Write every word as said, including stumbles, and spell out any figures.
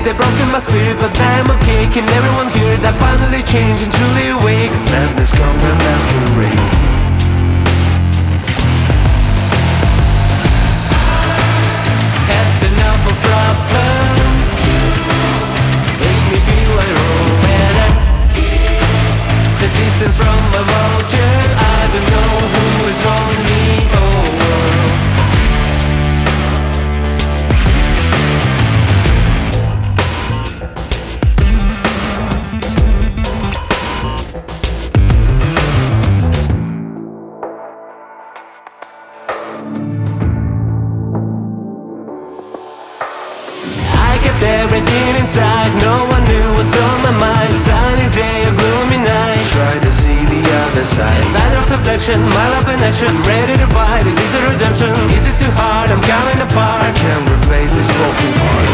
they broken my spirit, but I'm okay. Can everyone hear that finally change and truly awake? Madness come and masquerade. Had enough of problems, make me feel like Romana. The distance from my vultures, I don't know who is wrong, me or world. Everything inside, no one knew what's on my mind. Sunny day or gloomy night, try to see the other side. A side of reflection, my love in action, ready to fight. It is a redemption, is it too hard? I'm coming apart. I can't replace this broken heart.